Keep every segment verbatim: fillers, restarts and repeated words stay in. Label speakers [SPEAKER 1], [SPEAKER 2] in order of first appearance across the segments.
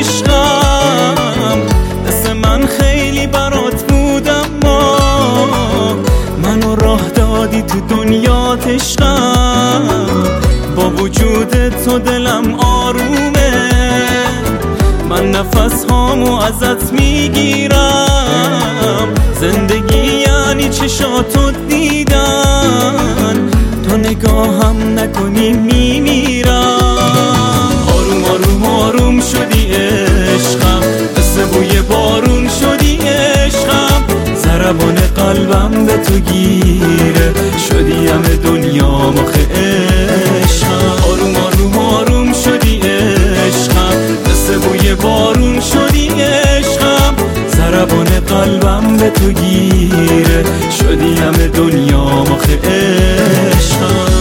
[SPEAKER 1] عشقم. مثل من خیلی برات بودم، ما منو راه دادی تو دنیات عشقم. با وجود تو دلم آرومه، من نفس هامو ازت میگیرم. زندگی یعنی چشاتو دیدن، تو نگاهم نکنی میمیرم. آروم آروم آروم شدی عشقم، مثل بوی بارون شدی عشقم. ضربان قلبم به تو گیره، شدی همه دنیام آخه عشقم. آروم آروم آروم شدی عشقم، مثل بوی بارون شدی عشقم. ضربان قلبم به تو گیره، شدی همه دنیام آخه عشقم.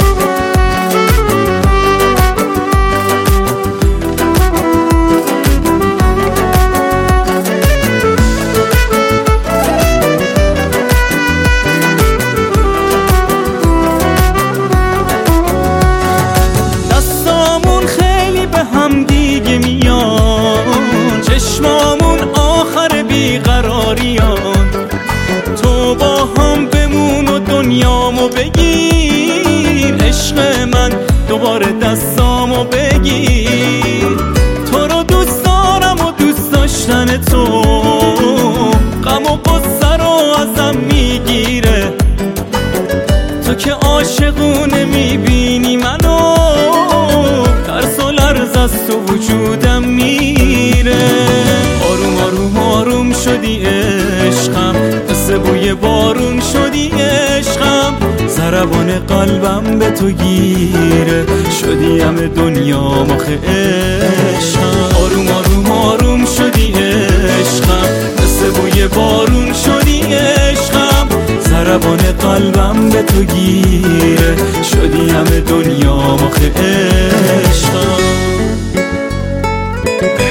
[SPEAKER 1] دستامون خیلی به هم دیگه میان، چشمامون آخر بیقراریان. تو با هم بمون و دنیامو بگیر، عشق من دوباره دستامو بگیر. تو رو دوست دارم و دوست داشتن تو غم و غصه رو ازم میگیره. تو که عاشقونه میبینی منو، ترس و لرز از تو وجودم میره. آروم آروم آروم شدی عشقم، مثل بوی بارون شدی عشقم. ضربان قلبم به تو گیره، شدی همه دنیام آخه عشقم. آروم آروم آروم شدی عشقم، مثل بوی بارون شدی عشقم. ضربان قلبم به تو گیره، شدی همه دنیام آخه عشقم.